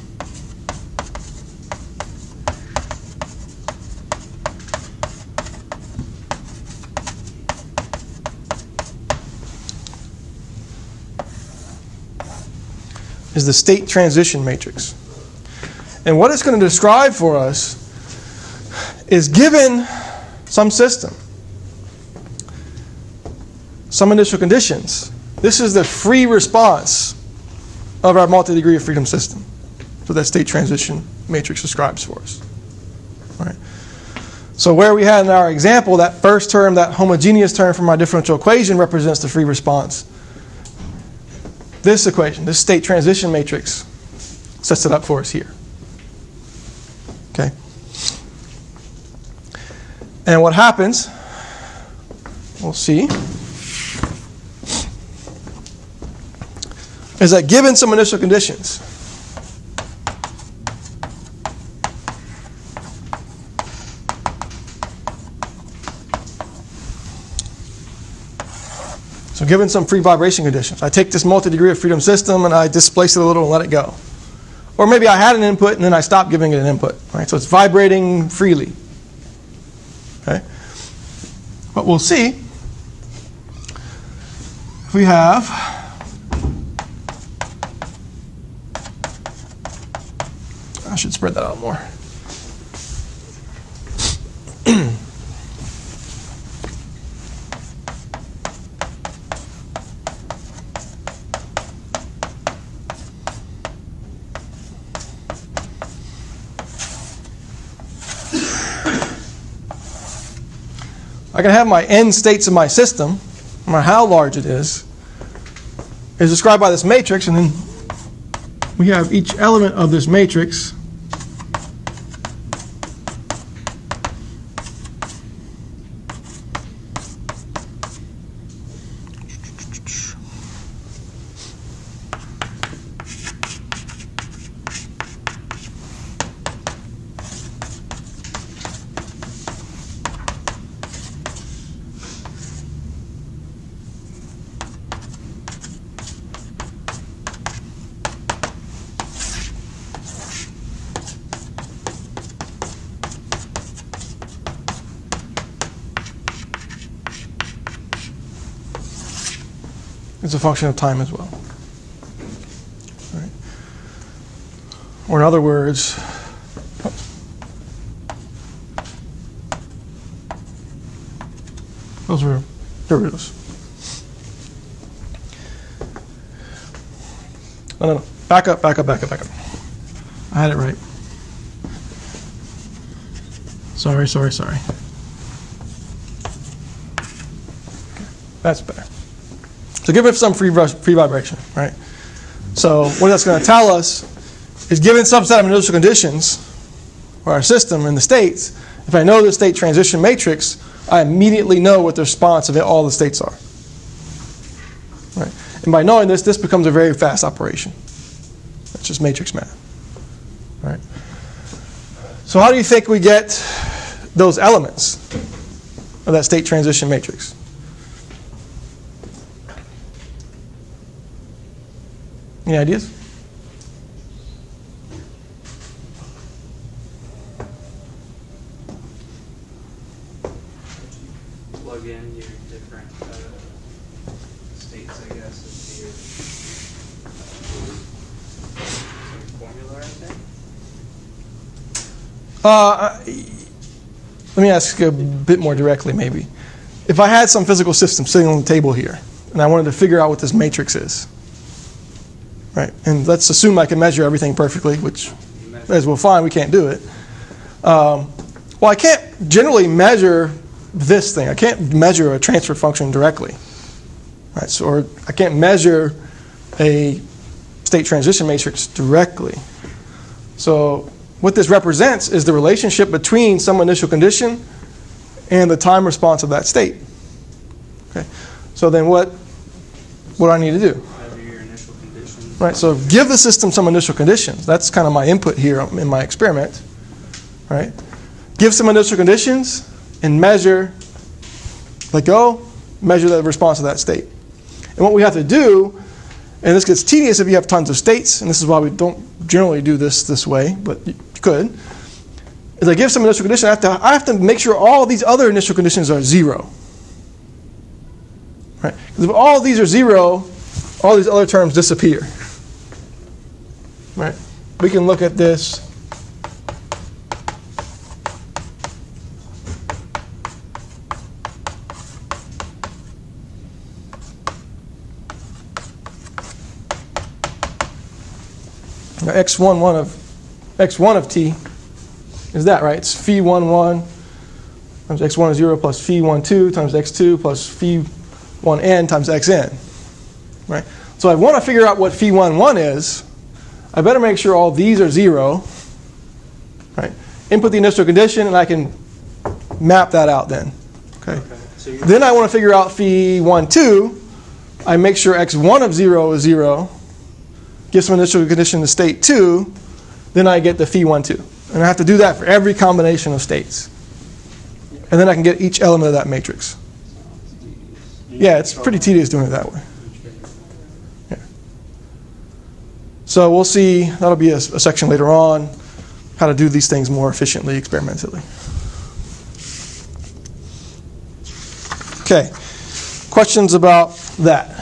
is the state transition matrix. And what it's going to describe for us is, given some system, some initial conditions, this is the free response of our multi-degree of freedom system. So that state transition matrix describes for us. All right. So where we had in our example, that first term, that homogeneous term from our differential equation represents the free response. This equation, this state transition matrix, sets it up for us here. Okay. And what happens, we'll see, is that given some initial conditions, so given some free vibration conditions, I take this multi-degree of freedom system and I displace it a little and let it go. Or maybe I had an input and then I stopped giving it an input. Right? So it's vibrating freely. Okay? What we'll see, if we have I should spread that out more. I can have my end states of my system, no matter how large it is described by this matrix, and then we have each element of this matrix is a function of time as well. Right. Or in other words, those were derivatives. No. Back up. I had it right. Sorry. That's better. So give it some free vibration, right? So what that's going to tell us is given some set of initial conditions for our system in the states, if I know the state transition matrix, I immediately know what the response of all the states are. Right? And by knowing this becomes a very fast operation. It's just matrix math. Right? So how do you think we get those elements of that state transition matrix? Any ideas? Plug in your different states, I guess, into your formula, I think. Let me ask a bit more directly, maybe. If I had some physical system sitting on the table here, and I wanted to figure out what this matrix is, right? And let's assume I can measure everything perfectly, which, as we'll find, we can't do it. Well, I can't generally measure this thing. I can't measure a transfer function directly, right? So, or I can't measure a state transition matrix directly. So what this represents is the relationship between some initial condition and the time response of that state. Okay. So then what do I need to do? Measure your initial conditions. Right. So give the system some initial conditions. That's kind of my input here in my experiment. Right. Give some initial conditions and measure, let go, measure the response of that state. And what we have to do, and this gets tedious if you have tons of states, and this is why we don't generally do this way, but you could, is I give some initial condition, I have to make sure all these other initial conditions are 0. Right? Because if all these are 0, all these other terms disappear. Right? We can look at this. Now, x1 of t is that, right? It's phi11 times x1 is 0 plus phi12 times x2 plus phi1n times xn. Right? So I want to figure out what phi11 is. I better make sure all these are 0. Right? Input the initial condition, and I can map that out then. Okay. So Then I want to figure out phi12. I make sure x1 of 0 is 0. Give some initial condition to state 2, then I get the phi12. And I have to do that for every combination of states. And then I can get each element of that matrix. Yeah, it's pretty tedious doing it that way. Yeah. So we'll see, that'll be a section later on, how to do these things more efficiently experimentally. Okay, questions about that?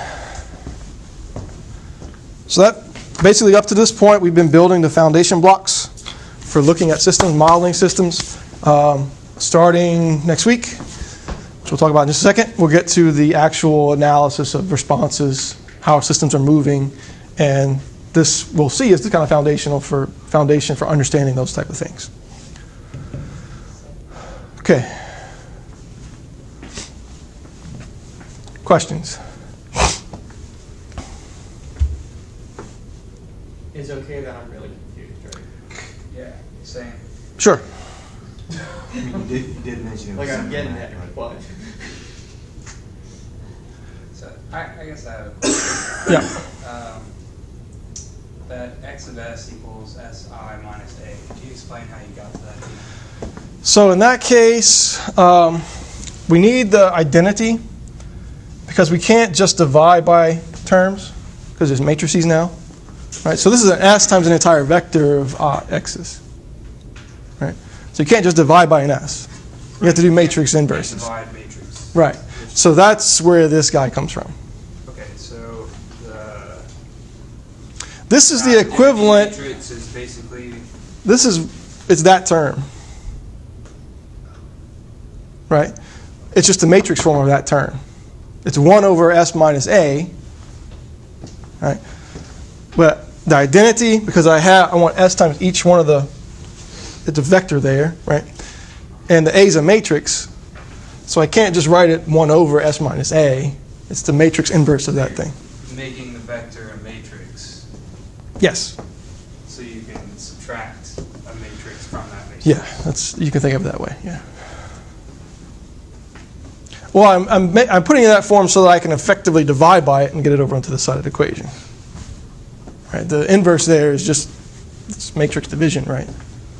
So that basically, up to this point, we've been building the foundation blocks for looking at systems, modeling systems. Starting next week, which we'll talk about in just a second, we'll get to the actual analysis of responses, how our systems are moving, and this we'll see is the kind of foundation for understanding those type of things. Okay. Questions? It's okay that I'm really confused, right? Yeah, same. Sure. I mean, you did mention it was Like I'm simple getting math, there, right? but So I guess I have a question. Yeah. That x of s equals si minus a. Could you explain how you got to that? So in that case, we need the identity because we can't just divide by terms because there's matrices now. Right? So this is an s times an entire vector of x's. Right? So you can't just divide by an s. You have to do matrix inverses. Divide matrix. Right. So that's where this guy comes from. Okay, so This is the equivalent. Matrix is basically, It's that term. Right? It's just the matrix form of that term. It's 1 over S minus A. Right? But the identity, because I want S times each one of the, it's a vector there, right? And the A is a matrix, so I can't just write it 1 over S minus A. It's the matrix inverse of that thing. making the vector a matrix, Yes. so you can subtract a matrix from that matrix. Yeah, you can think of it that way. Yeah. Well, I'm putting it in that form so that I can effectively divide by it and get it over onto the side of the equation. Right. The inverse there is just it's matrix division, right?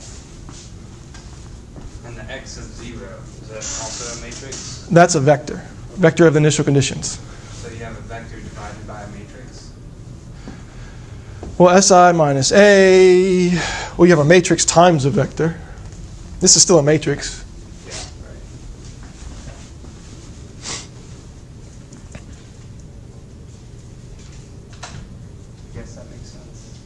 And the x of 0, is that also a matrix? That's a vector. Vector of the initial conditions. So you have a vector divided by a matrix? Well, SI minus A, well, you have a matrix times a vector. This is still a matrix. Yeah, right. I guess that makes sense.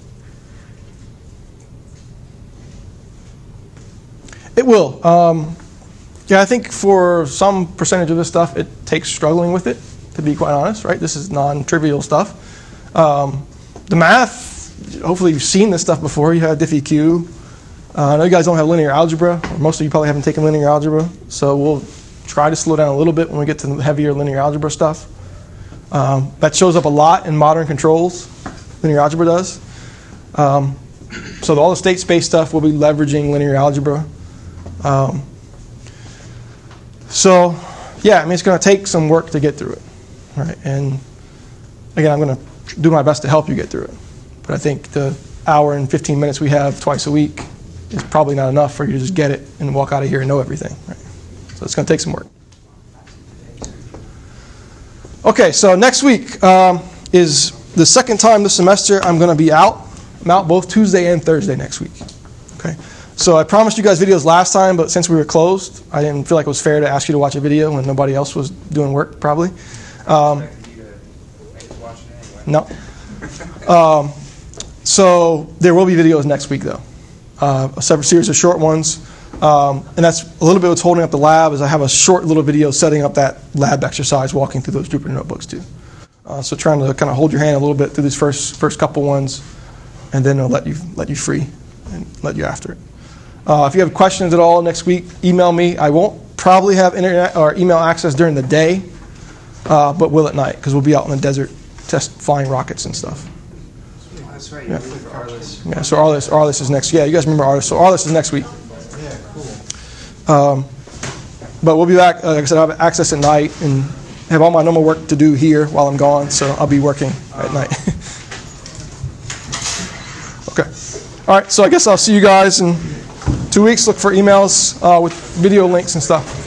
It will. Yeah, I think for some percentage of this stuff, it takes struggling with it, to be quite honest, right? This is non-trivial stuff. The math, hopefully you've seen this stuff before. You had diffie-q. I know you guys don't have linear algebra, or most of you probably haven't taken linear algebra, so we'll try to slow down a little bit when we get to the heavier linear algebra stuff. That shows up a lot in modern controls, linear algebra does. So all the state space stuff will be leveraging linear algebra. So, yeah, I mean, it's going to take some work to get through it, right? And again, I'm going to do my best to help you get through it. But I think the hour and 15 minutes we have twice a week is probably not enough for you to just get it and walk out of here and know everything, right? So it's going to take some work. Okay, so next week is the second time this semester I'm going to be out. I'm out both Tuesday and Thursday next week. Okay. So I promised you guys videos last time, but since we were closed, I didn't feel like it was fair to ask you to watch a video when nobody else was doing work, probably. Expected you to make us watch it anyway. No. So there will be videos next week, though. A separate series of short ones. And that's a little bit what's holding up the lab is I have a short little video setting up that lab exercise, walking through those Jupyter notebooks, too. So trying to kind of hold your hand a little bit through these first couple ones, and then it'll let you free and let you after it. If you have questions at all next week, email me. I won't probably have internet or email access during the day, but will at night because we'll be out in the desert flying rockets and stuff. Oh, that's right, Yeah. you're with Arliss. Yeah, so Arliss is next. Yeah, you guys remember Arliss. So Arliss is next week. Yeah, cool. But we'll be back. Like I said, I'll have access at night and have all my normal work to do here while I'm gone, so I'll be working at night. Okay. All right, so I guess I'll see you guys in 2 weeks. Look for emails with video links and stuff.